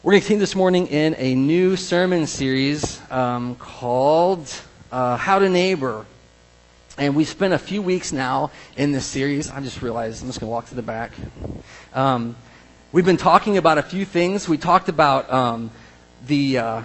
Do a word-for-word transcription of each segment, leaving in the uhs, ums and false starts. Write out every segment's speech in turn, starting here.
We're going to continue this morning in a new sermon series um, called uh, How to Neighbor. And we spent a few weeks now in this series. I just realized I'm just going to walk to the back. Um, we've been talking about a few things. We talked about um, the, uh,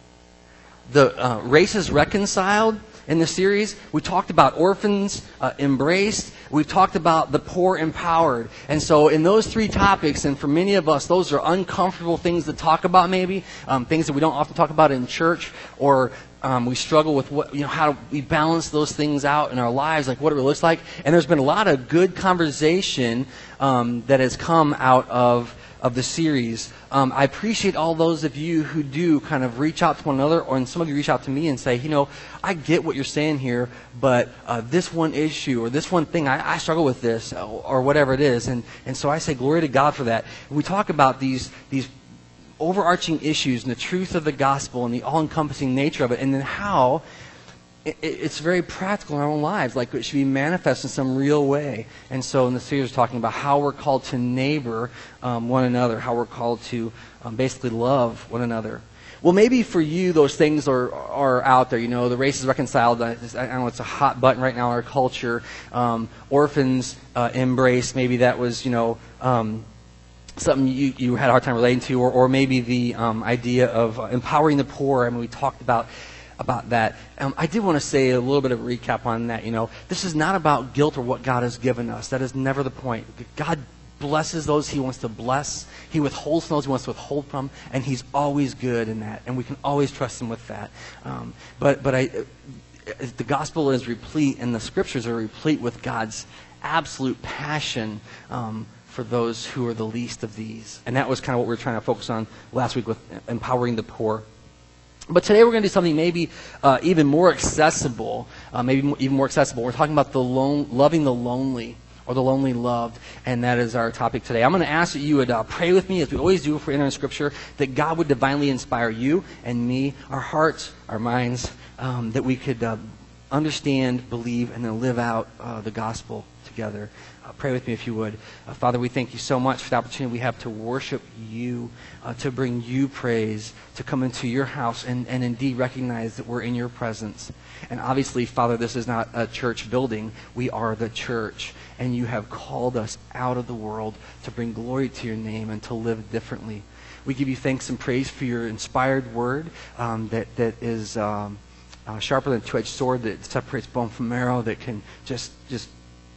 the uh, races reconciled in the series. We talked about orphans uh, embraced. We've talked about the poor empowered. And so in those three topics, and for many of us, those are uncomfortable things to talk about maybe, um, things that we don't often talk about in church, or um, we struggle with what, you know, how do we balance those things out in our lives, like what it looks like. And there's been a lot of good conversation um, that has come out of of the series. Um, I appreciate all those of you who do kind of reach out to one another, or and some of you reach out to me and say, you know, I get what you're saying here, but uh, this one issue or this one thing, I, I struggle with this, or, or whatever it is. And, and so I say glory to God for that. We talk about these these overarching issues and the truth of the gospel and the all-encompassing nature of it, and then how it, it's very practical in our own lives, like it should be manifest in some real way. And so in the series, we're talking about how we're called to neighbor um, one another, how we're called to um, basically love one another. Well, maybe for you, those things are are out there. You know, the race is reconciled. I know it's a hot button right now in our culture. Um, orphans uh, embrace. Maybe that was, you know, um, something you, you had a hard time relating to, or, or maybe the um, idea of uh, empowering the poor. I mean, we talked about about that. Um, I did want to say a little bit of a recap on that. You know, this is not about guilt or what God has given us. That is never the point. God blesses those He wants to bless. He withholds from those He wants to withhold from, and He's always good in that, and we can always trust Him with that. Um, but but I, the gospel is replete, and the scriptures are replete with God's absolute passion um, for those who are the least of these. And that was kind of what we were trying to focus on last week with empowering the poor. But today we're going to do something maybe uh, even more accessible, uh, maybe even more accessible. We're talking about the lone, loving the lonely, or the lonely loved, and that is our topic today. I'm going to ask that you would uh, pray with me, as we always do if we're entering Scripture, that God would divinely inspire you and me, our hearts, our minds, um, that we could uh, understand, believe, and then live out uh, the gospel together. Uh, pray with me if you would. Uh, Father, we thank you so much for the opportunity we have to worship you, uh, to bring you praise, to come into your house and, and indeed recognize that we're in your presence. And obviously, Father, this is not a church building. We are the church. And you have called us out of the world to bring glory to your name and to live differently. We give you thanks and praise for your inspired word um, that, that is um, uh, sharper than a two-edged sword, that separates bone from marrow, that can just just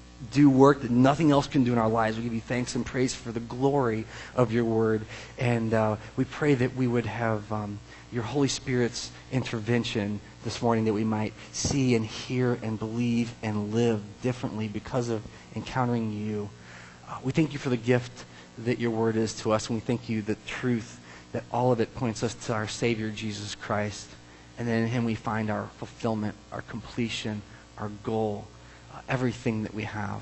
do work that nothing else can do in our lives. We give you thanks and praise for the glory of your word. And uh, we pray that we would have um, your Holy Spirit's intervention this morning, that we might see and hear and believe and live differently because of encountering you. Uh, we thank you for the gift that your word is to us, and we thank you the truth that all of it points us to our Savior, Jesus Christ. And then in him we find our fulfillment, our completion, our goal, everything that we have.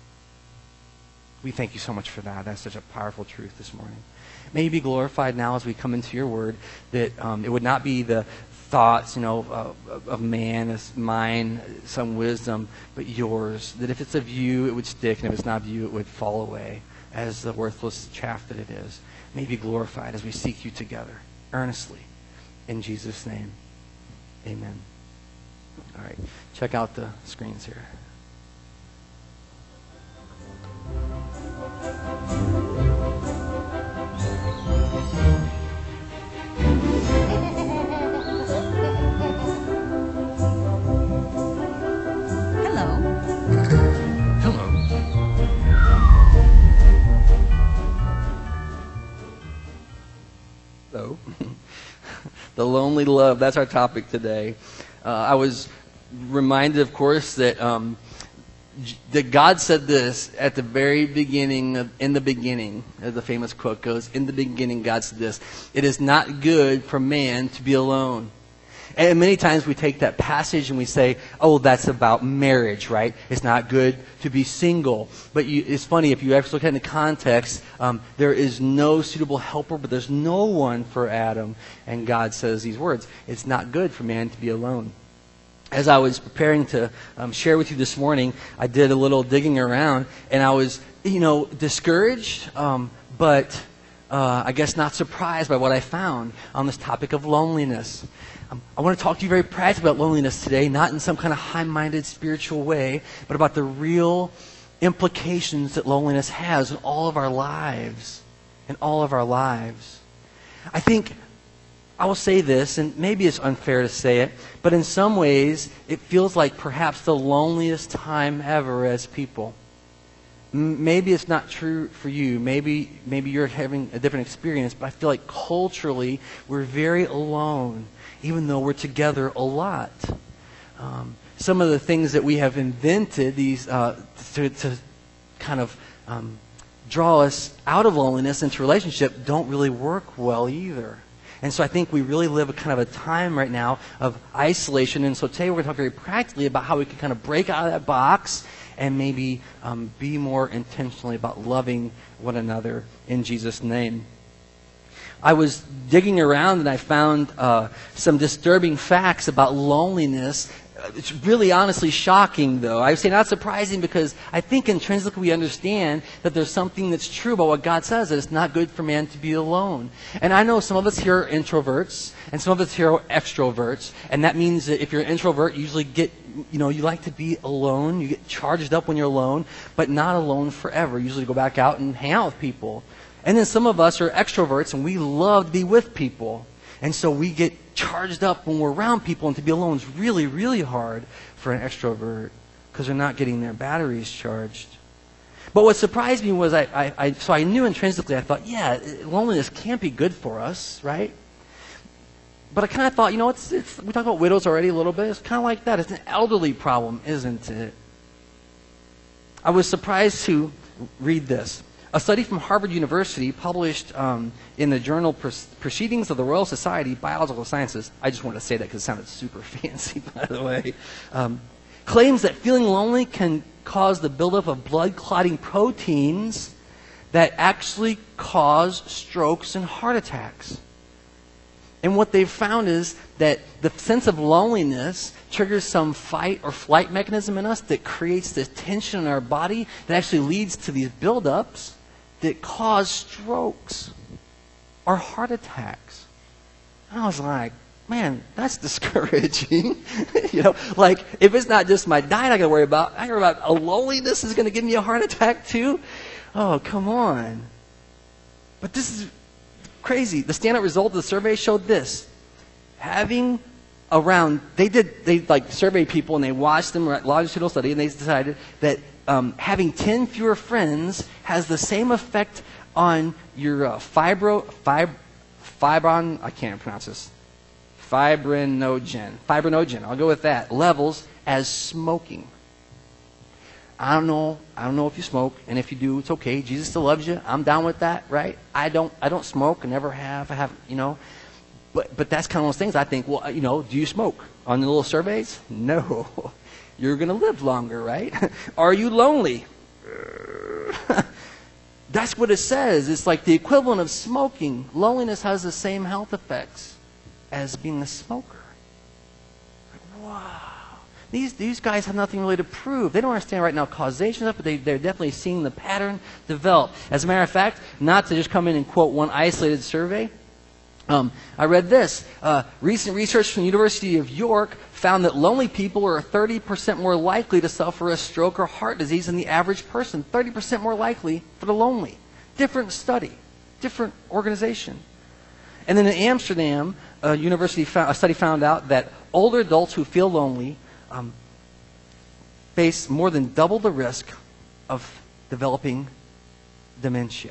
We thank you so much for that. That's such a powerful truth this morning. May you be glorified now as we come into your word, that um, it would not be the thoughts, you know, uh, of man, as mine, some wisdom, but yours. That if it's of you, it would stick, and if it's not of you, it would fall away as the worthless chaff that it is. May you be glorified as we seek you together, earnestly. In Jesus' name, amen. All right, check out the screens here. The lonely love, that's our topic today. Uh, I was reminded, of course, that um, that God said this at the very beginning, of, in the beginning, as the famous quote goes, in the beginning God said this, "It is not good for man to be alone." And many times we take that passage and we say, oh, that's about marriage, right? It's not good to be single. But you, it's funny, if you actually look at it in the context, um, there is no suitable helper, but there's no one for Adam. And God says these words, it's not good for man to be alone. As I was preparing to um, share with you this morning, I did a little digging around, and I was, you know, discouraged, um, but uh, I guess, not surprised by what I found on this topic of loneliness. Um, I want to talk to you very practically about loneliness today, not in some kind of high-minded spiritual way, but about the real implications that loneliness has in all of our lives. In all of our lives. I think I will say this, and maybe it's unfair to say it, but in some ways, it feels like perhaps the loneliest time ever as people. M- maybe it's not true for you. Maybe, maybe you're having a different experience, but I feel like culturally, we're very alone, even though we're together a lot. Um, some of the things that we have invented these uh, to, to kind of um, draw us out of loneliness into relationship don't really work well either. And so I think we really live a kind of a time right now of isolation. And so today we're going to talk very practically about how we can kind of break out of that box and maybe um, be more intentionally about loving one another in Jesus' name. I was digging around and I found uh, some disturbing facts about loneliness. It's really honestly shocking, though. I would say not surprising because I think intrinsically we understand that there's something that's true about what God says, that it's not good for man to be alone. And I know some of us here are introverts, and some of us here are extroverts, and that means that if you're an introvert, you usually get, you know, you like to be alone, you get charged up when you're alone, but not alone forever. You usually go back out and hang out with people. And then some of us are extroverts, and we love to be with people. And so we get charged up when we're around people, and to be alone is really, really hard for an extrovert because they're not getting their batteries charged. But what surprised me was I, I, I so I knew intrinsically, I thought, yeah, loneliness can't be good for us, right? But I kind of thought, you know, it's, it's we talked about widows already a little bit. It's kind of like that. It's an elderly problem, isn't it? I was surprised to read this. A study from Harvard University published um, in the journal Proceedings of the Royal Society of Biological Sciences, I just wanted to say that because it sounded super fancy, by the way, um, claims that feeling lonely can cause the buildup of blood-clotting proteins that actually cause strokes and heart attacks. And what they've found is that the sense of loneliness triggers some fight or flight mechanism in us that creates this tension in our body that actually leads to these buildups that cause strokes or heart attacks. And I was like, man, that's discouraging. You know, like if it's not just my diet I got to worry about, I got to worry about a loneliness is going to give me a heart attack too. Oh, come on. But this is crazy. The standout result of the survey showed this. Having around, they did, they like surveyed people and they watched them, longitudinal study, and they decided that um, having ten fewer friends has the same effect on your uh, fibro, fib, fibron, I can't pronounce this, fibrinogen, fibrinogen, I'll go with that, levels as smoking. I don't know, I don't know if you smoke, and if you do, it's okay. Jesus still loves you. I'm down with that, right? I don't, I don't smoke, I never have, I have, you know. But, but that's kind of one of those things I think, well, you know, do you smoke? On the little surveys? No. You're going to live longer, right? Are you lonely? That's what it says. It's like the equivalent of smoking. Loneliness has the same health effects as being a smoker. Like, wow. These, these guys have nothing really to prove. They don't understand right now causation stuff, but they, they're definitely seeing the pattern develop. As a matter of fact, not to just come in and quote one isolated survey, Um, I read this. Uh, recent research from the University of York found that lonely people are thirty percent more likely to suffer a stroke or heart disease than the average person. thirty percent more likely for the lonely. Different study. Different organization. And then in Amsterdam, a, university found, a study found out that older adults who feel lonely um, face more than double the risk of developing dementia.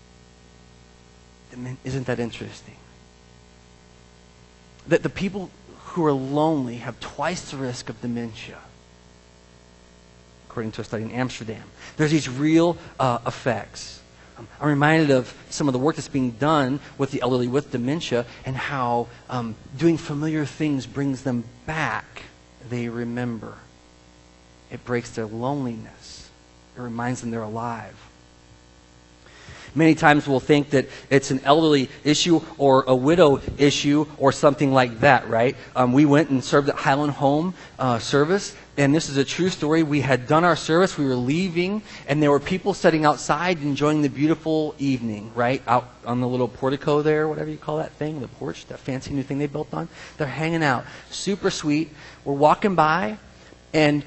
Isn't that interesting? That the people who are lonely have twice the risk of dementia, according to a study in Amsterdam. There's these real uh, effects. Um, I'm reminded of some of the work that's being done with the elderly with dementia and how um, doing familiar things brings them back. They remember. It breaks their loneliness. It reminds them they're alive. Many times we'll think that it's an elderly issue or a widow issue or something like that, right? Um, we went and served at Highland Home uh, service, and this is a true story. We had done our service, we were leaving, and there were people sitting outside enjoying the beautiful evening, right? Out on the little portico there, whatever you call that thing, the porch, that fancy new thing they built on. They're hanging out. Super sweet. We're walking by, and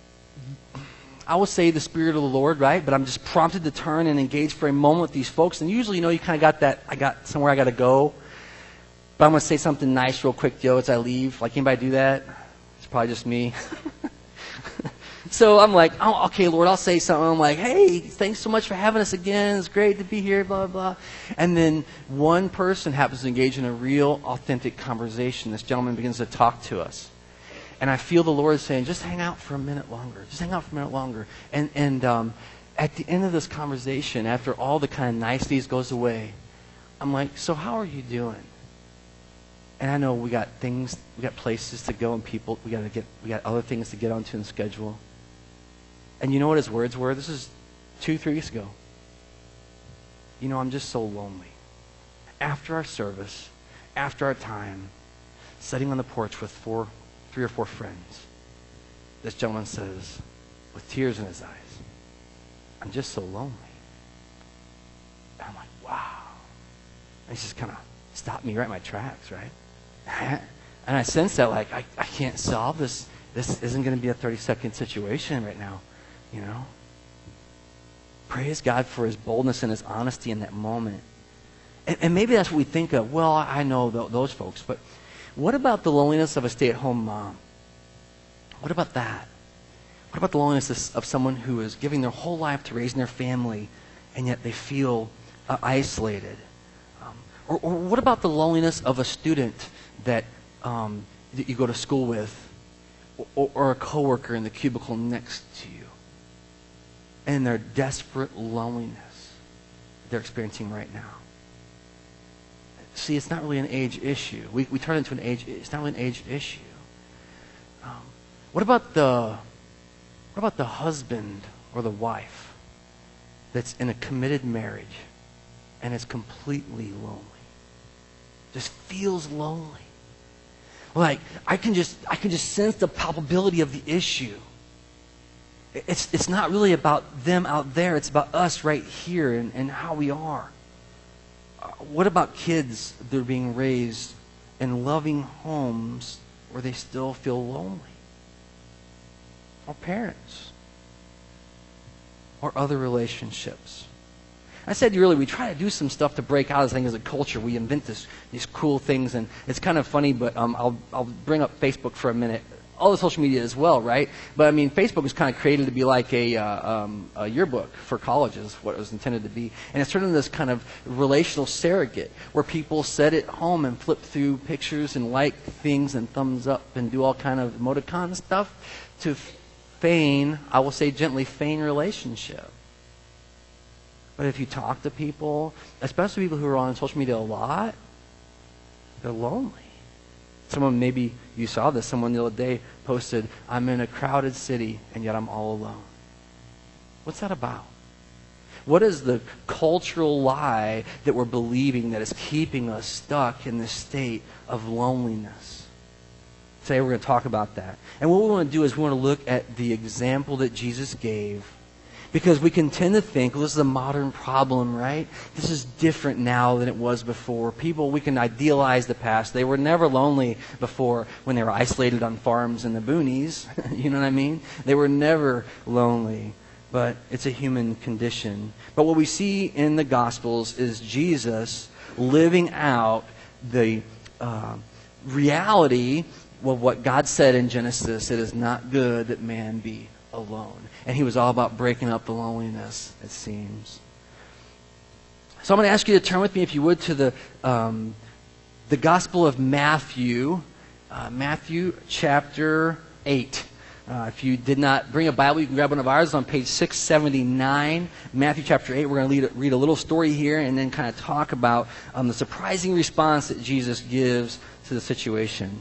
I will say the Spirit of the Lord, right? But I'm just prompted to turn and engage for a moment with these folks. And usually, you know, you kind of got that, I got somewhere I got to go. But I'm going to say something nice real quick, Joe, as I leave. Like, anybody do that? It's probably just me. So I'm like, oh, okay, Lord, I'll say something. I'm like, hey, thanks so much for having us again. It's great to be here, blah, blah, blah. And then one person happens to engage in a real, authentic conversation. This gentleman begins to talk to us. And I feel the Lord saying, just hang out for a minute longer. Just hang out for a minute longer. And and um, at the end of this conversation, after all the kind of niceties goes away, I'm like, so how are you doing? And I know we got things, we got places to go and people, we got to get, we got other things to get onto in the schedule. And you know what his words were? This is two, three weeks ago. You know, I'm just so lonely. After our service, after our time, sitting on the porch with four three or four friends, this gentleman says, with tears in his eyes, I'm just so lonely. And I'm like, wow. And he just kind of stopped me right in my tracks, right? And I sense that, like, I, I can't solve this. This isn't going to be a thirty-second situation right now, you know? Praise God for his boldness and his honesty in that moment. And, and maybe that's what we think of. Well, I know th- those folks, but what about the loneliness of a stay-at-home mom? What about that? What about the loneliness of someone who is giving their whole life to raising their family, and yet they feel uh, isolated? Um, or, or what about the loneliness of a student that, um, that you go to school with, or, or a coworker in the cubicle next to you, and their desperate loneliness they're experiencing right now? See, it's not really an age issue. We we turn it into an age. It's not really an age issue. Um, what about the what about the husband or the wife that's in a committed marriage and is completely lonely? Just feels lonely. Like I can just I can just sense the palpability of the issue. It's it's not really about them out there. It's about us right here and, and how we are. What about kids that are being raised in loving homes where they still feel lonely? Or parents? Or other relationships? I said really, we try to do some stuff to break out of this thing as a culture. We invent this, these cool things, and it's kind of funny, but um, I'll, I'll bring up Facebook for a minute. All the social media as well, right? But I mean, Facebook was kind of created to be like a, uh, um, a yearbook for colleges, what it was intended to be. And it's turned into this kind of relational surrogate where people sit at home and flip through pictures and like things and thumbs up and do all kind of emoticon stuff to feign, I will say gently, feign relationship. But if you talk to people, especially people who are on social media a lot, they're lonely. Someone, maybe you saw this, someone the other day posted, I'm in a crowded city and yet I'm all alone. What's that about? What is the cultural lie that we're believing that is keeping us stuck in this state of loneliness? Today we're going to talk about that. And what we want to do is we want to look at the example that Jesus gave, because we can tend to think, well, this is a modern problem, right? This is different now than it was before. People, we can idealize the past. They were never lonely before when they were isolated on farms in the boonies. You know what I mean? They were never lonely, but it's a human condition. But what we see in the Gospels is Jesus living out the uh, reality of what God said in Genesis, it is not good that man be alone. And he was all about breaking up the loneliness, it seems. So I'm going to ask you to turn with me, if you would, to the um, the Gospel of Matthew, uh, Matthew chapter eight. Uh, if you did not bring a Bible, you can grab one of ours. It's on page six seventy-nine, Matthew chapter eight. We're going to read, read a little story here and then kind of talk about um, the surprising response that Jesus gives to the situation.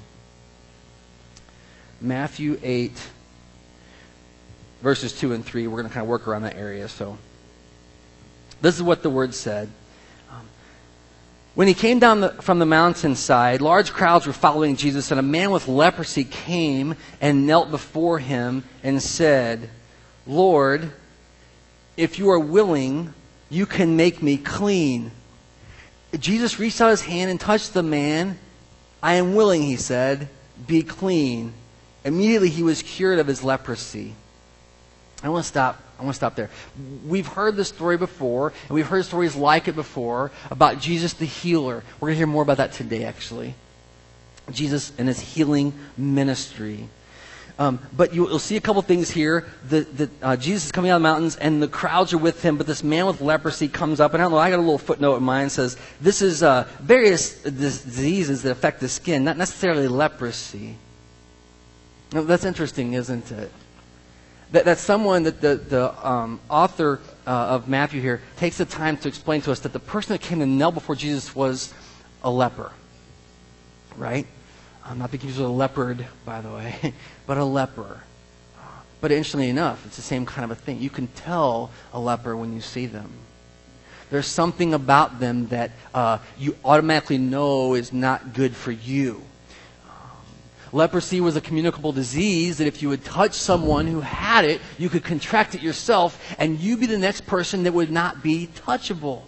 Matthew eight, verses two and three. We're going to kind of work around that area. So, This is what the word said. Um, when he came down the, from the mountainside, large crowds were following Jesus, and a man with leprosy came and knelt before him and said, "Lord, if you are willing, you can make me clean." Jesus reached out his hand and touched the man. "I am willing," he said, "be clean." Immediately he was cured of his leprosy. I want to stop. I want to stop there. We've heard this story before, and we've heard stories like it before about Jesus the healer. We're going to hear more about that today, actually. Jesus and his healing ministry. Um, but you, you'll see a couple things here. The, the, uh, Jesus is coming out of the mountains, and the crowds are with him, but this man with leprosy comes up, and I don't know, I got a little footnote in mine that says, this is uh, various diseases that affect the skin, not necessarily leprosy. Now, that's interesting, isn't it? That, that's someone that the, the um, author uh, of Matthew here takes the time to explain to us that the person that came and knelt before Jesus was a leper. Right? I'm not thinking he was a leopard, by the way, but a leper. But interestingly enough, it's the same kind of a thing. You can tell a leper when you see them. There's something about them that uh, you automatically know is not good for you. Leprosy was a communicable disease that if you would touch someone who had it, you could contract it yourself, and you be the next person that would not be touchable.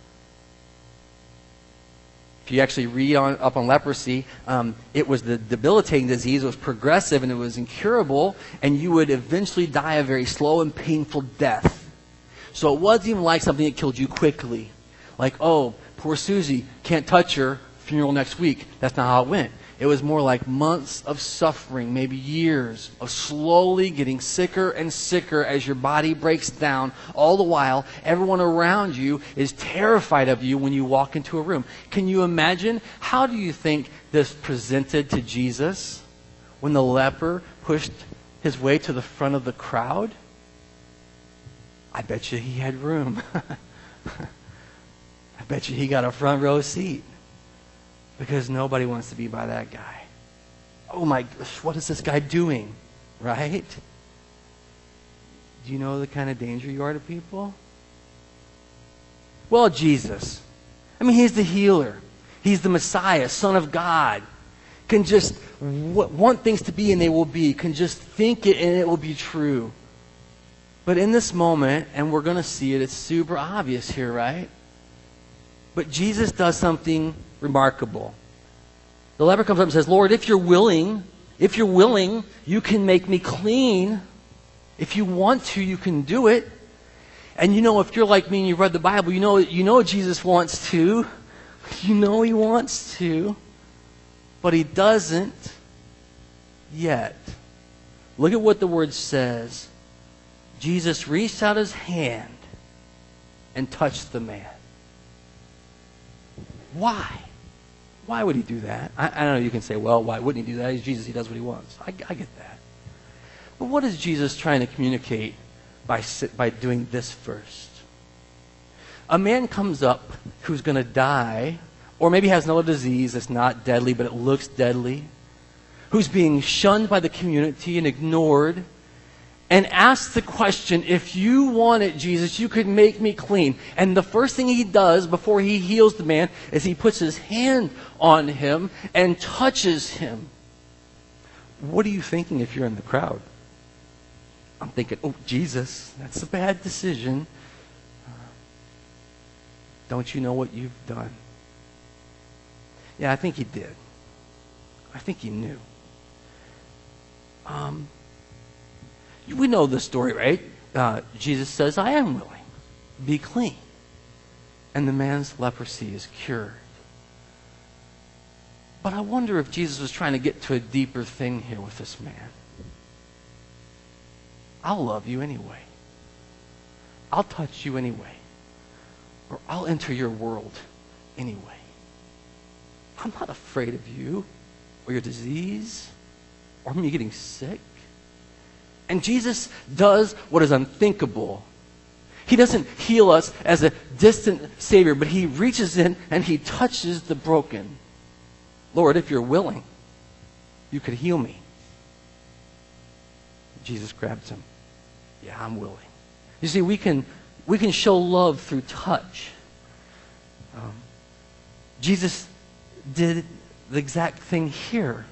If you actually read on, up on leprosy, um, it was the debilitating disease. It was progressive and it was incurable, and you would eventually die a very slow and painful death. So it wasn't even like something that killed you quickly. Like, oh, poor Susie, can't touch her, funeral next week. That's not how it went. It was more like months of suffering, maybe years of slowly getting sicker and sicker as your body breaks down. All the while, everyone around you is terrified of you when you walk into a room. Can you imagine? How do you think this presented to Jesus when the leper pushed his way to the front of the crowd? I bet you he had room. I bet you he got a front row seat. Because nobody wants to be by that guy. Oh my gosh, what is this guy doing? Right? Do you know the kind of danger you are to people? Well, Jesus. I mean, he's the healer. He's the Messiah, Son of God. Can just w- want things to be and they will be. Can just think it and it will be true. But in this moment, and we're going to see it, it's super obvious here, right? But Jesus does something remarkable. The leper comes up and says, "Lord, if you're willing, if you're willing, you can make me clean. If you want to, you can do it." And you know, if you're like me and you've read the Bible, you know, you know Jesus wants to. You know he wants to. But he doesn't yet. Look at what the word says. Jesus reached out his hand and touched the man. Why? Why would he do that? I, I don't know, you can say, well, why wouldn't he do that? He's Jesus, he does what he wants. I, I get that. But what is Jesus trying to communicate by, by doing this first? A man comes up who's going to die, or maybe has another disease that's not deadly, but it looks deadly, who's being shunned by the community and ignored, and asks the question, if you want it, Jesus, you could make me clean. And the first thing he does before he heals the man is he puts his hand on him and touches him. What are you thinking if you're in the crowd? I'm thinking, oh, Jesus, that's a bad decision. Don't you know what you've done? Yeah, I think he did. I think he knew. Um... We know the story, right? Uh, Jesus says, I am willing. Be clean. And the man's leprosy is cured. But I wonder if Jesus was trying to get to a deeper thing here with this man. I'll love you anyway. I'll touch you anyway. Or I'll enter your world anyway. I'm not afraid of you or your disease or me getting sick. And Jesus does what is unthinkable. He doesn't heal us as a distant Savior, but he reaches in and he touches the broken. Lord, if you're willing, you could heal me. Jesus grabs him. Yeah, I'm willing. You see, we can, we can show love through touch. Um, Jesus did the exact thing here.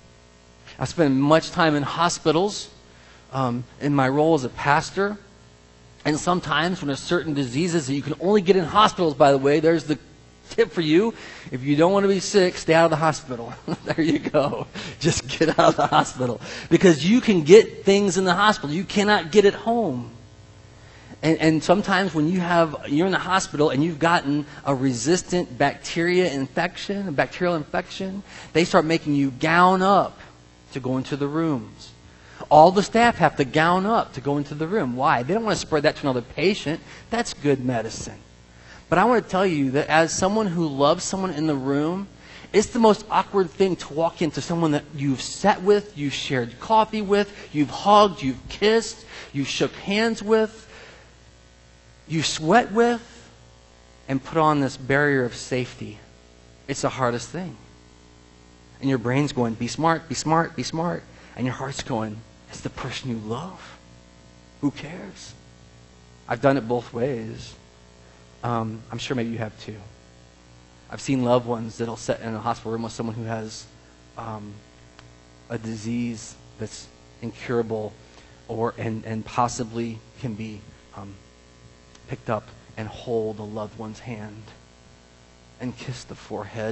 I spent much time in hospitals um, in my role as a pastor. And sometimes when there's certain diseases that you can only get in hospitals, by the way, there's the tip for you. If you don't want to be sick, stay out of the hospital. There you go. Just get out of the hospital. Because you can get things in the hospital. You cannot get at home. And, and sometimes when you have, you're in the hospital and you've gotten a resistant bacteria infection, a bacterial infection, they start making you gown up to go into the rooms. All the staff have to gown up to go into the room. Why? They don't want to spread that to another patient. That's good medicine. But I want to tell you that as someone who loves someone in the room, it's the most awkward thing to walk into someone that you've sat with, you've shared coffee with, you've hugged, you've kissed, you've shook hands with, you sweat with, and put on this barrier of safety. It's the hardest thing. And your brain's going, be smart, be smart, be smart. And your heart's going, it's the person you love. Who cares? I've done it both ways. Um, I'm sure maybe you have too. I've seen loved ones that'll sit in a hospital room with someone who has um, a disease that's incurable or and, and possibly can be um, picked up and hold a loved one's hand and kiss the forehead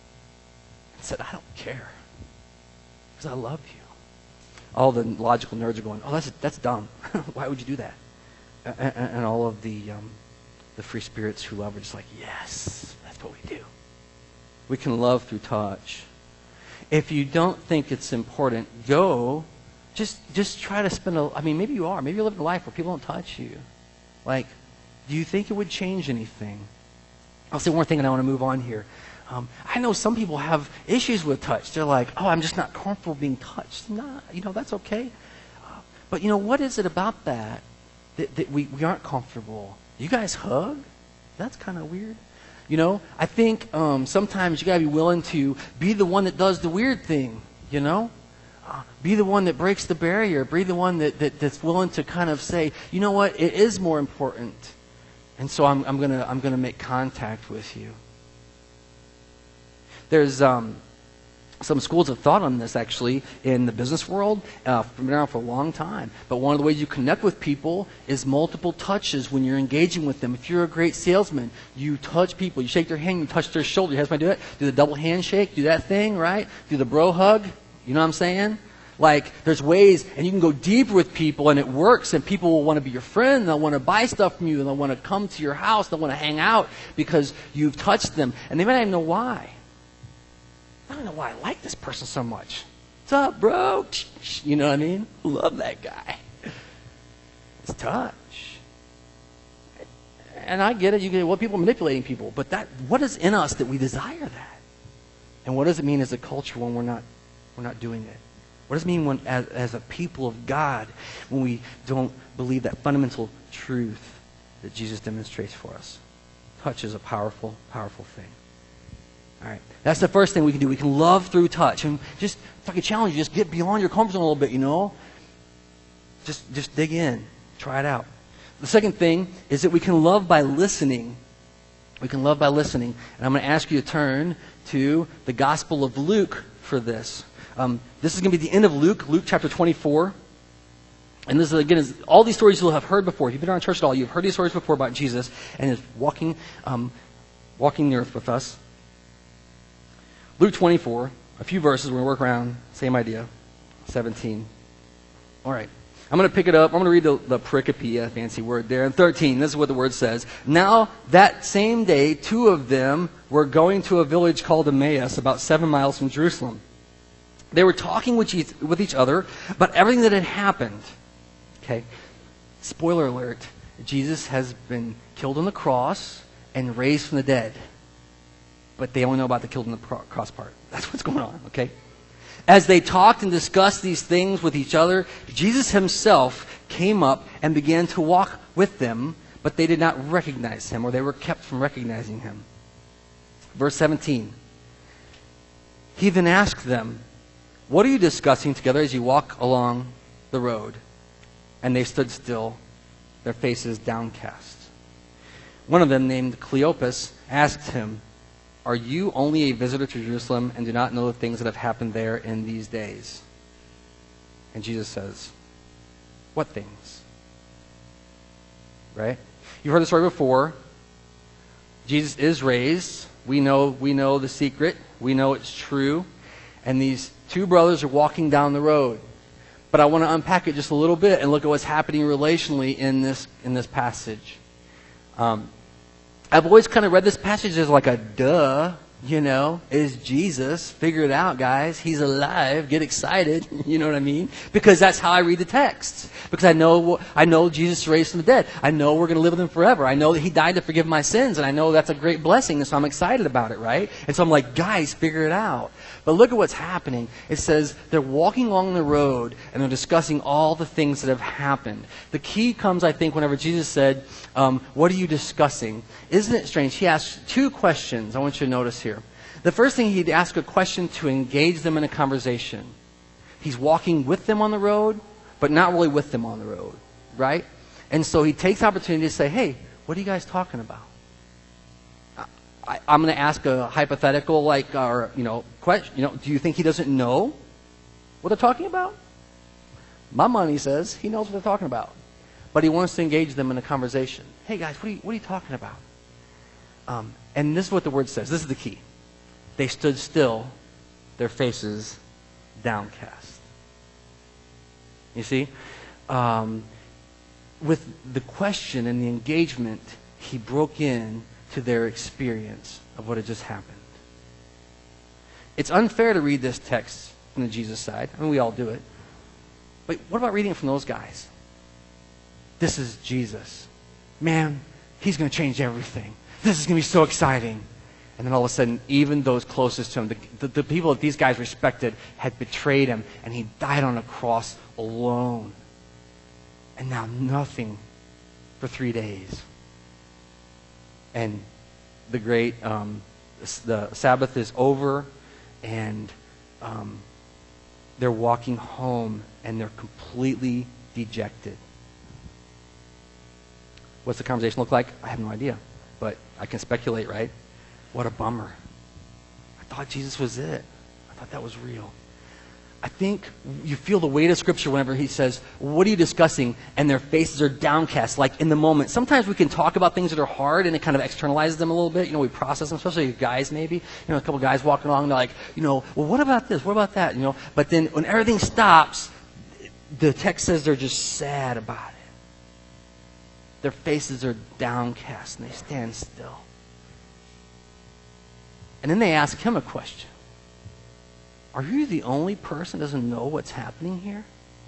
and said, I don't care because I love you. All the logical nerds are going, oh, that's that's dumb. Why would you do that? And, and, and all of the um, the free spirits who love are just like, yes, that's what we do. We can love through touch. If you don't think it's important, go. Just just try to spend a, I mean, maybe you are. Maybe you're living a life where people don't touch you. Like, do you think it would change anything? I'll say one more thing and I want to move on here. Um, I know some people have issues with touch. They're like, oh, I'm just not comfortable being touched. Nah, you know, that's okay. Uh, but, you know, what is it about that that, that we, we aren't comfortable? You guys hug? That's kind of weird. You know, I think um, sometimes you got to be willing to be the one that does the weird thing, you know? Uh, be the one that breaks the barrier. Be the one that, that, that's willing to kind of say, you know what, it is more important. And so I'm, I'm going to I'm gonna make contact with you. There's um, some schools of thought on this, actually, in the business world. Uh, been around for a long time. But one of the ways you connect with people is multiple touches when you're engaging with them. If you're a great salesman, you touch people. You shake their hand, you touch their shoulder. You have somebody do it. Do the double handshake. Do that thing, right? Do the bro hug. You know what I'm saying? Like, there's ways, and you can go deeper with people, and it works, and people will want to be your friend, and they'll want to buy stuff from you, and they'll want to come to your house, they'll want to hang out because you've touched them. And they might not even know why. I don't know why I like this person so much. What's up, bro? You know what I mean? Love that guy. It's touch. And I get it. You get well, people are manipulating people, but that what is in us that we desire that? And what does it mean as a culture when we're not we're not doing it? What does it mean when, as, as a people of God, when we don't believe that fundamental truth that Jesus demonstrates for us? Touch is a powerful, powerful thing. All right, that's the first thing we can do. We can love through touch. And just, if I could challenge you, just get beyond your comfort zone a little bit, you know? Just, just dig in. Try it out. The second thing is that we can love by listening. We can love by listening. And I'm going to ask you to turn to the Gospel of Luke for this. Um, this is going to be the end of Luke, Luke chapter twenty-four. And this is, again, is all these stories you'll have heard before. If you've been around church at all, you've heard these stories before about Jesus and his walking, um, walking the earth with us. Luke twenty-four, a few verses, we're going to work around, same idea, seventeen. All right, I'm going to pick it up. I'm going to read the, the pericope, a fancy word there. And thirteen, this is what the word says. Now, that same day, two of them were going to a village called Emmaus, about seven miles from Jerusalem. They were talking with each, with each other about everything that had happened. Okay, spoiler alert, Jesus has been killed on the cross and raised from the dead. But they only know about the killed on the cross part. That's what's going on, okay? As they talked and discussed these things with each other, Jesus himself came up and began to walk with them, but they did not recognize him, or they were kept from recognizing him. Verse seventeen. He then asked them, what are you discussing together as you walk along the road? And they stood still, their faces downcast. One of them, named Cleopas, asked him, "Are you only a visitor to Jerusalem and do not know the things that have happened there in these days?" And Jesus says, "What things?" Right? You've heard the story before. Jesus is raised. We know, we know the secret. We know it's true. And these two brothers are walking down the road. But I want to unpack it just a little bit and look at what's happening relationally in this in this passage. Um, I've always kind of read this passage as like a duh, you know, is Jesus. Figure it out, guys. He's alive. Get excited. You know what I mean? Because that's how I read the text. Because I know I know Jesus raised from the dead. I know we're going to live with him forever. I know that he died to forgive my sins, and I know that's a great blessing, and so I'm excited about it, right? And so I'm like, guys, figure it out. But look at what's happening. It says they're walking along the road, and they're discussing all the things that have happened. The key comes, I think, whenever Jesus said, um, what are you discussing? Isn't it strange? He asked two questions I want you to notice here. The first thing, he'd ask a question to engage them in a conversation. He's walking with them on the road, but not really with them on the road, right? And so he takes the opportunity to say, hey, what are you guys talking about? I, I'm going to ask a hypothetical, like, or, you know, question. You know, do you think he doesn't know what they're talking about? My money says he knows what they're talking about. But he wants to engage them in a conversation. Hey, guys, what are you, what are you talking about? Um, and this is what the word says. This is the key. They stood still, their faces downcast. You see? Um, with the question and the engagement, he broke in to their experience of what had just happened. It's unfair to read this text from the Jesus side. I mean, we all do it. But what about reading it from those guys? This is Jesus. Man, he's going to change everything. This is going to be so exciting. And then all of a sudden, even those closest to him, the, the, the people that these guys respected, had betrayed him, and he died on a cross alone. And now nothing for three days. And the great, um, the Sabbath is over, and um, they're walking home, and they're completely dejected. What's the conversation look like? I have no idea, but I can speculate, right? What a bummer. I thought Jesus was it. I thought that was real. I think you feel the weight of Scripture whenever he says, what are you discussing? And their faces are downcast, like in the moment. Sometimes we can talk about things that are hard and it kind of externalizes them a little bit. You know, we process them, especially guys maybe. You know, a couple guys walking along, they're like, you know, well, what about this? What about that? You know, but then when everything stops, the text says they're just sad about it. Their faces are downcast and they stand still. And then they ask him a question. Are you the only person that doesn't know what's happening here?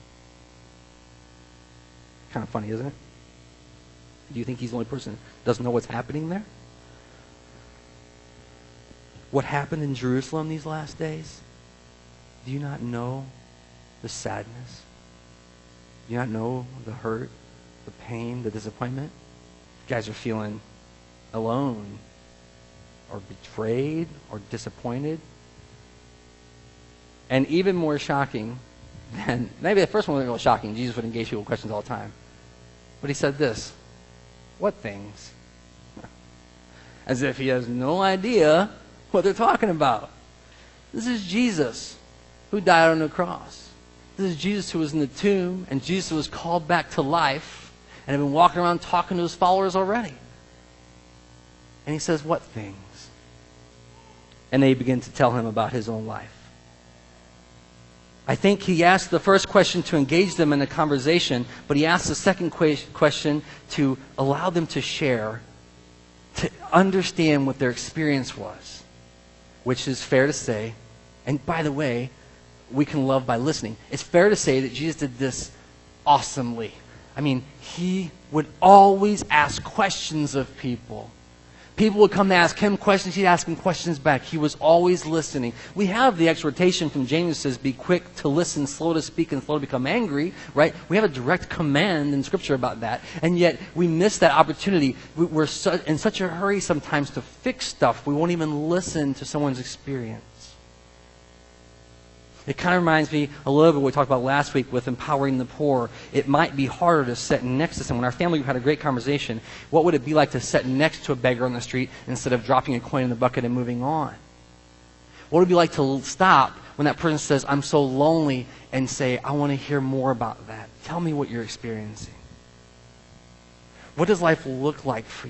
Kind of funny, isn't it? Do you think he's the only person that doesn't know what's happening there? What happened in Jerusalem these last days? Do you not know the sadness? Do you not know the hurt, the pain, the disappointment? You guys are feeling alone or betrayed or disappointed. And even more shocking than, maybe the first one wasn't really shocking. Jesus would engage people with questions all the time. But he said this, what things? As if he has no idea what they're talking about. This is Jesus who died on the cross. This is Jesus who was in the tomb, and Jesus was called back to life and had been walking around talking to his followers already. And he says, what things? And they begin to tell him about his own life. I think he asked the first question to engage them in a conversation, but he asked the second que- question to allow them to share, to understand what their experience was, which is fair to say. And by the way, we can love by listening. It's fair to say that Jesus did this awesomely. I mean, he would always ask questions of people. People would come to ask him questions. He'd ask them questions back. He was always listening. We have the exhortation from James that says, be quick to listen, slow to speak, and slow to become angry, right? We have a direct command in Scripture about that. And yet, we miss that opportunity. We're su- in such a hurry sometimes to fix stuff, we won't even listen to someone's experience. It kind of reminds me a little bit of what we talked about last week with empowering the poor. It might be harder to sit next to someone. Our family had a great conversation. What would it be like to sit next to a beggar on the street instead of dropping a coin in the bucket and moving on? What would it be like to stop when that person says, I'm so lonely, and say, I want to hear more about that. Tell me what you're experiencing. What does life look like for you?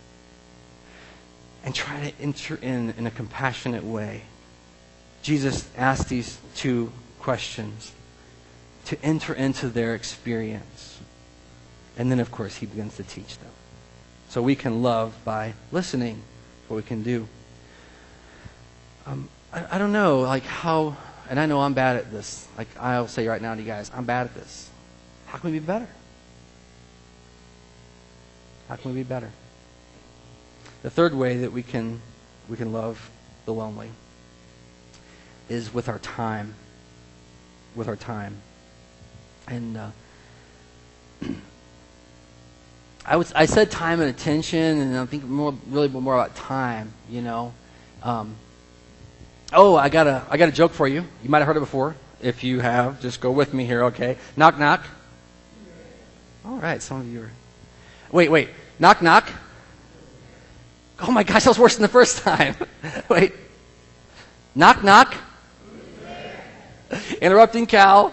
And try to enter in in a compassionate way. Jesus asked these two questions to enter into their experience. And then, of course, he begins to teach them. So we can love by listening. That's what we can do. Um, I, I don't know, like how, and I know I'm bad at this. Like I'll say right now to you guys, I'm bad at this. How can we be better? How can we be better? The third way that we can we can love the lonely is with our time. With our time. And uh, I was I said time and attention, and I think more really more about time. You know. Um, oh, I got a I got a joke for you. You might have heard it before. If you have, just go with me here. Okay. Knock knock. All right. Some of you are. Wait wait. Knock knock. Oh my gosh, that was worse than the first time. Wait. Knock knock. Interrupting cow.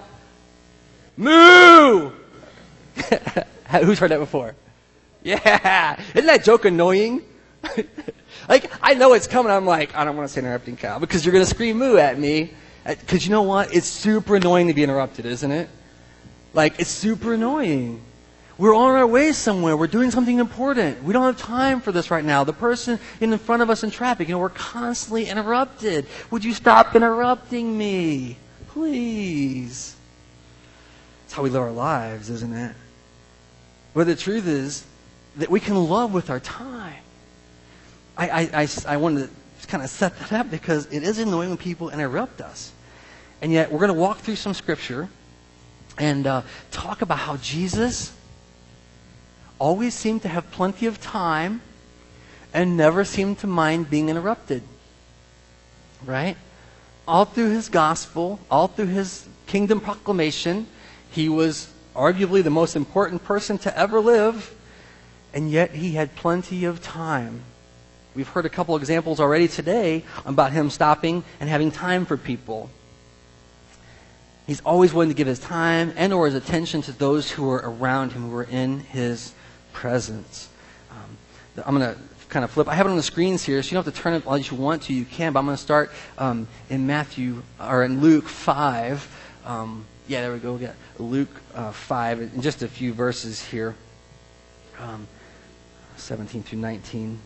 Moo! Who's heard that before? Yeah. Isn't that joke annoying? Like, I know it's coming. I'm like, I don't want to say interrupting cow because you're going to scream moo at me. Because you know what? It's super annoying to be interrupted, isn't it? Like, it's super annoying. We're on our way somewhere. We're doing something important. We don't have time for this right now. The person in front of us in traffic, you know, we're constantly interrupted. Would you stop interrupting me? Please. That's how we live our lives, isn't it? But the truth is that we can love with our time. I, I, I, I wanted to kind of set that up because it is annoying when people interrupt us. And yet we're going to walk through some scripture and uh, talk about how Jesus always seemed to have plenty of time and never seemed to mind being interrupted. Right? All through his gospel, all through his kingdom proclamation, he was arguably the most important person to ever live, and yet he had plenty of time. We've heard a couple examples already today about him stopping and having time for people. He's always willing to give his time and or his attention to those who are around him, who are in his presence. Um, I'm going to kind of flip. I have it on the screens here, so you don't have to turn it as you want to. You can, but I'm going to start um, in Matthew, or in Luke five. Um, yeah, there we go. We got Luke uh, five, in just a few verses here. Um, seventeen through nineteen.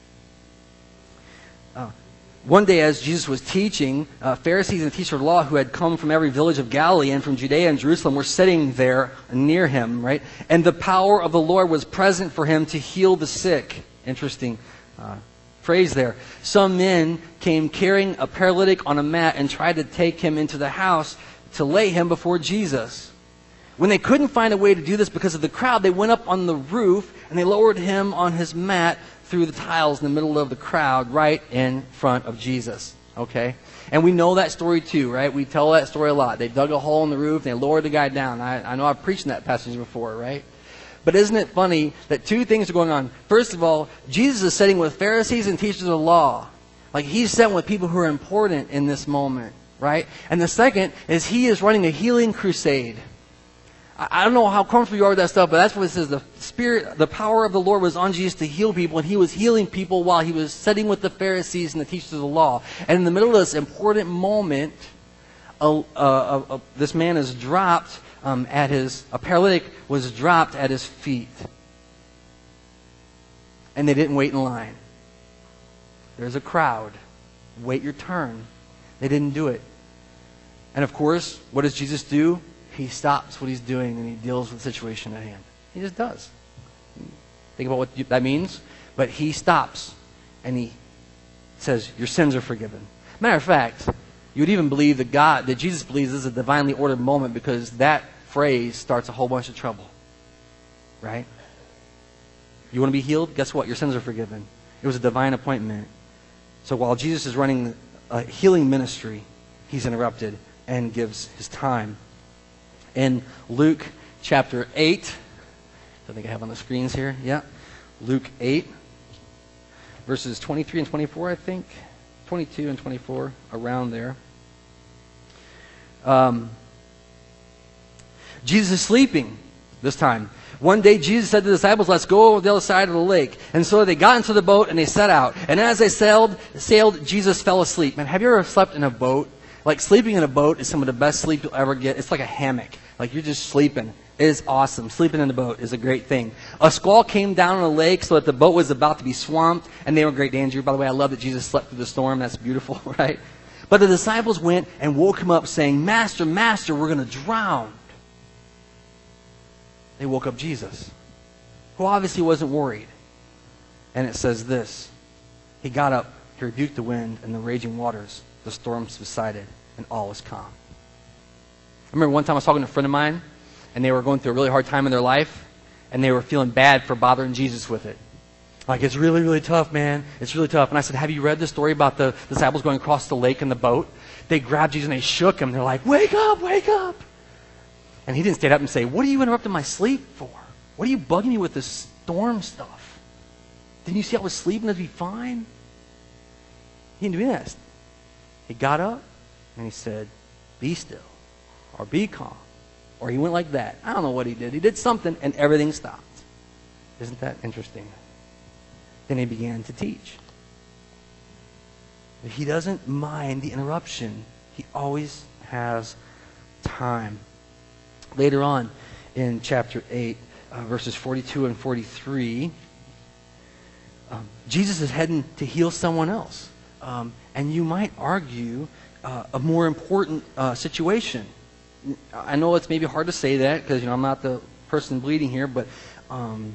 Uh, One day as Jesus was teaching, uh, Pharisees and teachers of law who had come from every village of Galilee and from Judea and Jerusalem were sitting there near him, right? And the power of the Lord was present for him to heal the sick. Interesting uh, phrase there. Some men came carrying a paralytic on a mat and tried to take him into the house to lay him before Jesus. When they couldn't find a way to do this because of the crowd, they went up on the roof and they lowered him on his mat through the tiles in the middle of the crowd right in front of Jesus. Okay? And we know that story too, right? We tell that story a lot. They dug a hole in the roof and they lowered the guy down. I, I know I've preached in that passage before, right? But isn't it funny that two things are going on? First of all, Jesus is sitting with Pharisees and teachers of the law. Like he's sitting with people who are important in this moment, right? And the second is he is running a healing crusade. I don't know how comfortable you are with that stuff, but that's what it says. The Spirit, the power of the Lord was on Jesus to heal people, and he was healing people while he was sitting with the Pharisees and the teachers of the law. And in the middle of this important moment, a, a, a, a, this man is dropped um, at his, a paralytic was dropped at his feet. And they didn't wait in line. There's a crowd. Wait your turn. They didn't do it. And of course, what does Jesus do? He stops what he's doing and he deals with the situation at hand. He just does. Think about what that means. But he stops and he says, your sins are forgiven. Matter of fact, you would even believe that God, that Jesus believes this is a divinely ordered moment because that phrase starts a whole bunch of trouble. Right? You want to be healed? Guess what? Your sins are forgiven. It was a divine appointment. So while Jesus is running a healing ministry, he's interrupted and gives his time. In Luke chapter eight, I think I have on the screens here, yeah, Luke eight, verses twenty-three and twenty-four, I think, twenty-two and twenty-four, around there. Um, Jesus is sleeping this time. One day Jesus said to the disciples, let's go over the other side of the lake. And so they got into the boat and they set out. And as they sailed, sailed, Jesus fell asleep. Man, have you ever slept in a boat? Like, sleeping in a boat is some of the best sleep you'll ever get. It's like a hammock. Like, you're just sleeping. It is awesome. Sleeping in the boat is a great thing. A squall came down on the lake so that the boat was about to be swamped, and they were in great danger. By the way, I love that Jesus slept through the storm. That's beautiful, right? But the disciples went and woke him up saying, Master, Master, we're going to drown. They woke up Jesus, who obviously wasn't worried. And it says this, he got up, he rebuked the wind and the raging waters. The storm subsided and all was calm. I remember one time I was talking to a friend of mine, and they were going through a really hard time in their life, and they were feeling bad for bothering Jesus with it. Like, it's really, really tough, man. It's really tough. And I said, have you read the story about the disciples going across the lake in the boat? They grabbed Jesus and they shook him. They're like, wake up, wake up. And he didn't stand up and say, what are you interrupting my sleep for? What are you bugging me with this storm stuff? Didn't you see I was sleeping to be fine? He didn't do that. He got up and he said, be still, or be calm. Or he went like that. I don't know what he did. He did something and everything stopped. Isn't that interesting? Then he began to teach. He doesn't mind the interruption. He always has time. Later on in chapter eight, uh, verses forty-two and forty-three, um, Jesus is heading to heal someone else. Um, and you might argue uh, a more important uh, situation. I know it's maybe hard to say that because, you know, I'm not the person bleeding here, but um,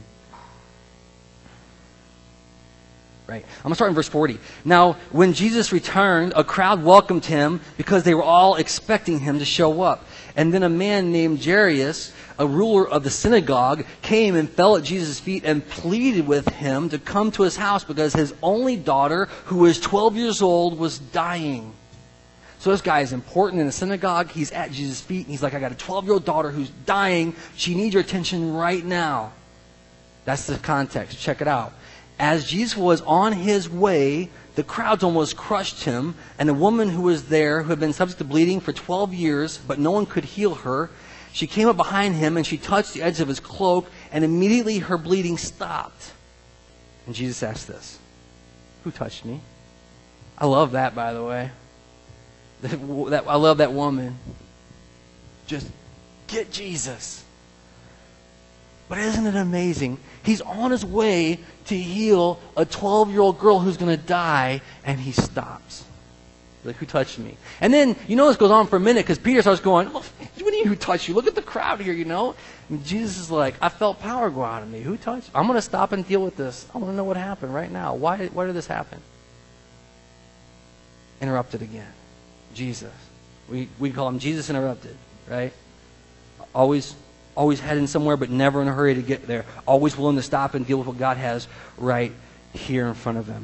right. I'm going to start in verse forty. Now, when Jesus returned, a crowd welcomed him because they were all expecting him to show up. And then a man named Jairus, a ruler of the synagogue, came and fell at Jesus' feet and pleaded with him to come to his house because his only daughter, who was twelve years old, was dying. So this guy is important in the synagogue. He's at Jesus' feet and he's like, I got a twelve-year-old daughter who's dying. She needs your attention right now. That's the context. Check it out. As Jesus was on his way, the crowds almost crushed him, and a woman who was there, who had been subject to bleeding for twelve years, but no one could heal her, she came up behind him and she touched the edge of his cloak, and immediately her bleeding stopped. And Jesus asked this, who touched me? I love that, by the way. That, I love that woman. Just get Jesus. But isn't it amazing? He's on his way to heal a twelve-year-old girl who's going to die, and he stops. Like, who touched me? And then, you know, this goes on for a minute because Peter starts going, oh, what do you mean who touched you? Look at the crowd here, you know? And Jesus is like, I felt power go out of me. Who touched? I'm going to stop and deal with this. I want to know what happened right now. Why, why did this happen? Interrupted again. Jesus. We, we call him Jesus interrupted, right? Always Always heading somewhere, but never in a hurry to get there. Always willing to stop and deal with what God has right here in front of him.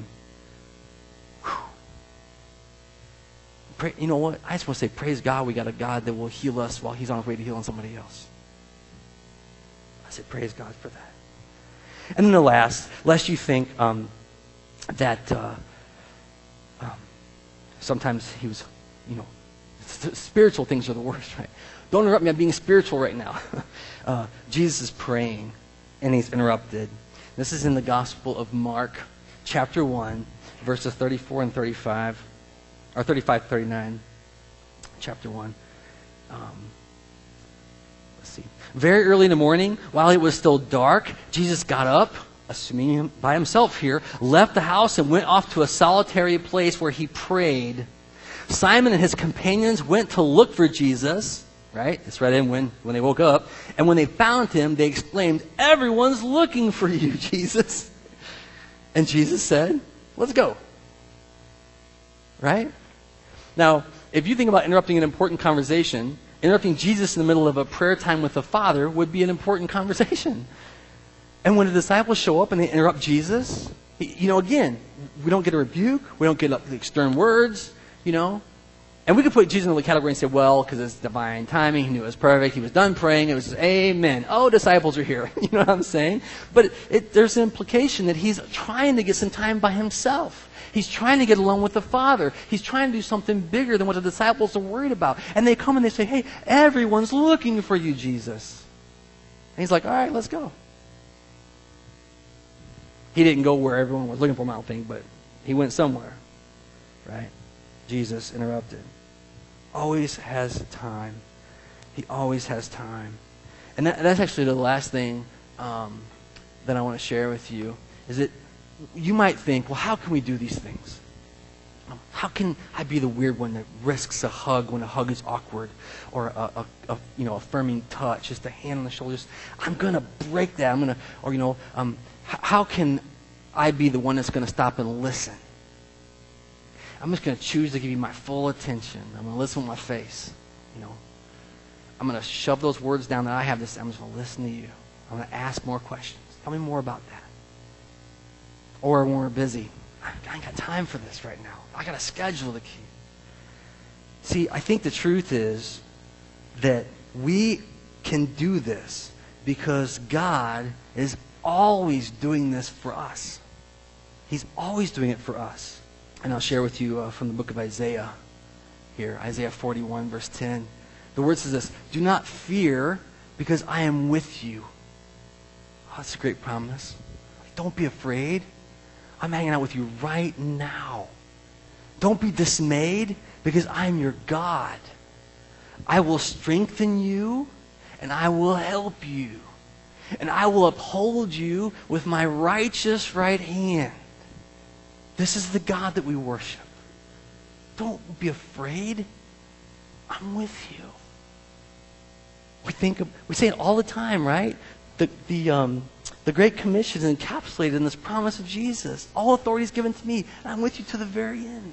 Pray, you know what? I just want to say, praise God, we got a God that will heal us while he's on his way to healing somebody else. I say, praise God for that. And then the last, lest you think um, that uh, um, sometimes he was, you know, spiritual things are the worst, right? Don't interrupt me, I'm being spiritual right now. uh, Jesus is praying, and he's interrupted. This is in the Gospel of Mark, chapter one, verses thirty-four and thirty-five, or thirty-five, thirty-nine, chapter one. Um, let's see. Very early in the morning, while it was still dark, Jesus got up, assuming him by himself here, left the house and went off to a solitary place where he prayed. Simon and his companions went to look for Jesus. Right? It's right in when, when they woke up. And when they found him, they exclaimed, everyone's looking for you, Jesus. And Jesus said, let's go. Right? Now, if you think about interrupting an important conversation, interrupting Jesus in the middle of a prayer time with the Father would be an important conversation. And when the disciples show up and they interrupt Jesus, you know, again, we don't get a rebuke. We don't get like stern words, you know. And we could put Jesus in the category and say, well, because it's divine timing, he knew it was perfect, he was done praying, it was just, amen. Oh, disciples are here. You know what I'm saying? But it, it, there's an implication that he's trying to get some time by himself. He's trying to get along with the Father. He's trying to do something bigger than what the disciples are worried about. And they come and they say, hey, everyone's looking for you, Jesus. And he's like, all right, let's go. He didn't go where everyone was looking for him, I don't think, but he went somewhere. Right? Jesus interrupted. Always has time. He always has time. And that, that's actually the last thing um, that I want to share with you, is that you might think, well, how can we do these things? How can I be the weird one that risks a hug when a hug is awkward, or a, a, a you know affirming touch, just a hand on the shoulder? Just, I'm gonna break that. I'm gonna, or you know, um, h- how can I be the one that's gonna stop and listen? I'm just gonna choose to give you my full attention. I'm gonna listen with my face. You know, I'm gonna shove those words down that I have to say. I'm just gonna listen to you. I'm gonna ask more questions. Tell me more about that. Or when we're busy, I ain't got time for this right now. I got to schedule the key. See, I think the truth is that we can do this because God is always doing this for us. He's always doing it for us. And I'll share with you uh, from the book of Isaiah here, Isaiah forty-one, verse ten. The word says this, do not fear because I am with you. Oh, that's a great promise. Don't be afraid. I'm hanging out with you right now. Don't be dismayed because I'm your God. I will strengthen you and I will help you. And I will uphold you with my righteous right hand. This is the God that we worship. Don't be afraid. I'm with you. We think of, we say it all the time, right? The the um the Great Commission is encapsulated in this promise of Jesus. All authority is given to me, and I'm with you to the very end.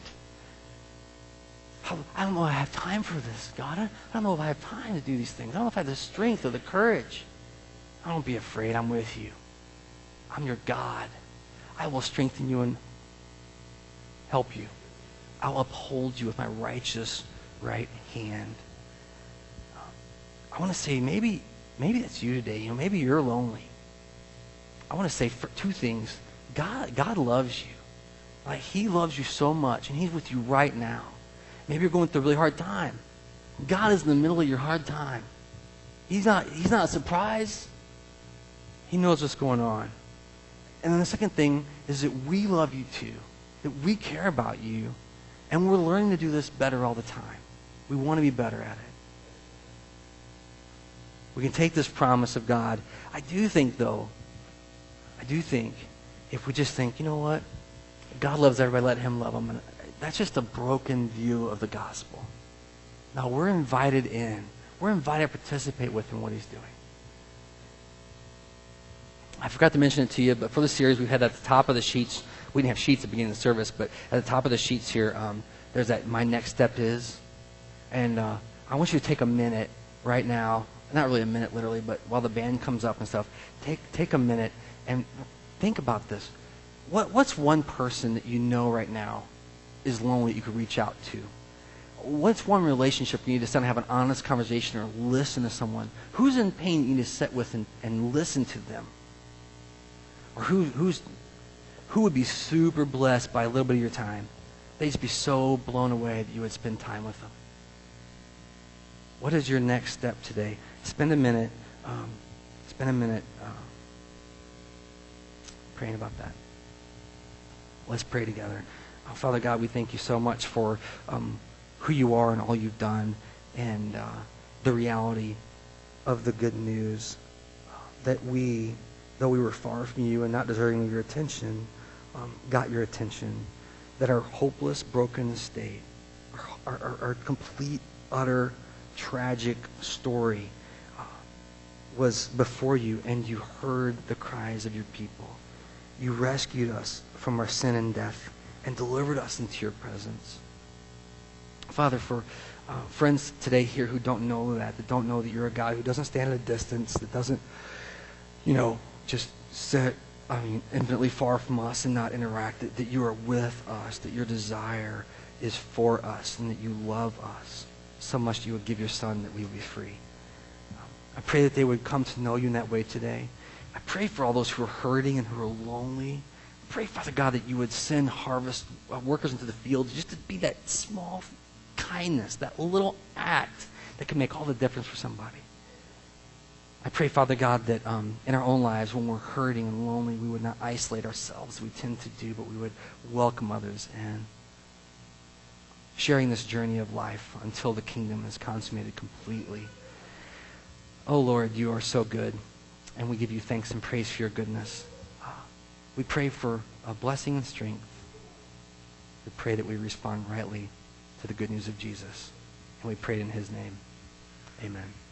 I don't know if I have time for this, God. I don't know if I have time to do these things. I don't know if I have the strength or the courage. Don't be afraid. I'm with you. I'm your God. I will strengthen you and help you. I'll uphold you with my righteous right hand. I want to say maybe maybe that's you today. You know, maybe you're lonely. I want to say for two things. God, God loves you. Like, he loves you so much, and he's with you right now. Maybe you're going through a really hard time. God is in the middle of your hard time. He's not, he's not surprised. He knows what's going on. And then the second thing is that we love you too. That we care about you. And we're learning to do this better all the time. We want to be better at it. We can take this promise of God. I do think, though, I do think if we just think, you know what? God loves everybody, let him love them. And that's just a broken view of the gospel. Now, we're invited in. We're invited to participate with him in what he's doing. I forgot to mention it to you, but for the series, we've had at the top of the sheets. We didn't have sheets at the beginning of the service, but at the top of the sheets here, um, there's that My Next Step Is. And uh, I want you to take a minute right now. Not really a minute, literally, but while the band comes up and stuff, take take a minute and think about this. What what's one person that you know right now is lonely that you could reach out to? What's one relationship you need to sit and have an honest conversation or listen to someone? Who's in pain you need to sit with and, and listen to them? Or who who's who would be super blessed by a little bit of your time? They'd just be so blown away that you would spend time with them. What is your next step today? Spend a minute, um, spend a minute uh, praying about that. Let's pray together. Oh, Father God, we thank you so much for um, who you are and all you've done, and uh, the reality of the good news uh, that we, though we were far from you and not deserving of your attention, um, got your attention. That our hopeless, broken state, our, our, our complete, utter, tragic story uh, was before you, and you heard the cries of your people. You rescued us from our sin and death and delivered us into your presence. Father, for uh, friends today here who don't know that, that don't know that you're a God who doesn't stand at a distance, that doesn't, you know, just sit, I mean, infinitely far from us and not interact, that, that you are with us, that your desire is for us and that you love us so much that you would give your son that we would be free. Um, I pray that they would come to know you in that way today. I pray for all those who are hurting and who are lonely. I pray, Father God, that you would send harvest uh, workers into the fields just to be that small kindness, that little act that can make all the difference for somebody. I pray, Father God, that um, in our own lives, when we're hurting and lonely, we would not isolate ourselves as we tend to do, but we would welcome others in, sharing this journey of life until the kingdom is consummated completely. Oh, Lord, you are so good, and we give you thanks and praise for your goodness. Uh, we pray for a blessing and strength. We pray that we respond rightly to the good news of Jesus, and we pray it in his name. Amen.